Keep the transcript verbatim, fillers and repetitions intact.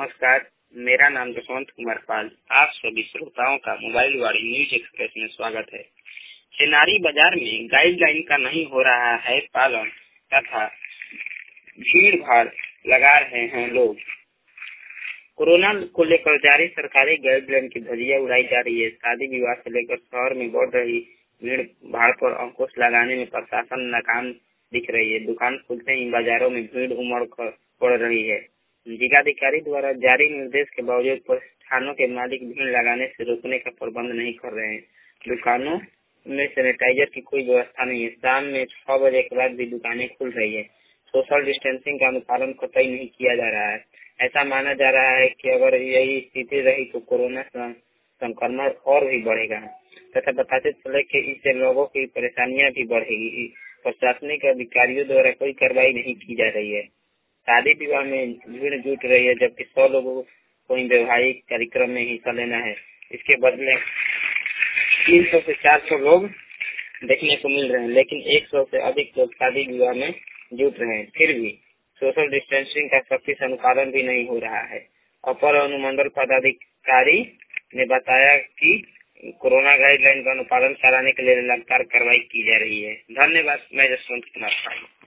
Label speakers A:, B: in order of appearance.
A: नमस्कार, मेरा नाम जसवंत कुमार पाल। आप सभी श्रोताओं का मोबाइल वाणी न्यूज एक्सप्रेस में स्वागत है। चेनारी बाजार में गाइडलाइन का नहीं हो रहा है पालन तथा भीड़ भाड़ लगा रहे हैं लोग। कोरोना को लेकर जारी सरकारी गाइडलाइन की धज्जियां उड़ाई जा रही है। शादी विवाह से लेकर शहर में बढ़ रही भीड़ भाड़ पर अंकुश लगाने में प्रशासन नाकाम दिख रही है। दुकान खुलते ही बाजारों में भीड़ उमड़ पड़ रही है। जिलाधिकारी द्वारा जारी निर्देश के बावजूद प्रतिष्ठानों के मालिक भीड़ लगाने से रोकने का प्रबंध नहीं कर रहे हैं। दुकानों में सैनिटाइजर की कोई व्यवस्था नहीं है। शाम में छह बजे के बाद भी दुकानें खुल रही है। सोशल डिस्टेंसिंग का अनुपालन कतई नहीं किया जा रहा है। ऐसा माना जा रहा है कि अगर यही स्थिति रही तो कोरोना संक्रमण और भी बढ़ेगा तथा बताते चले कि इससे लोगों की परेशानियां भी बढ़ेगी। प्रशासनिक अधिकारियों द्वारा कोई कार्रवाई नहीं की जा रही है। शादी विवाह में भीड़ जुट रही है, जबकि सौ लोगों को वैवाहिक कार्यक्रम में हिस्सा लेना है। इसके बदले तीन सौ से चार सौ लोग देखने को मिल रहे हैं, लेकिन एक सौ से अधिक लोग शादी विवाह में जुट रहे हैं। फिर भी सोशल डिस्टेंसिंग का सख्ती से अनुपालन भी नहीं हो रहा है। अपर अनुमंडल पदाधिकारी ने बताया कि कोरोना गाइडलाइन का अनुपालन कराने के लिए लगातार कार्रवाई की जा रही है। धन्यवाद। मैं जसवंत कुमार।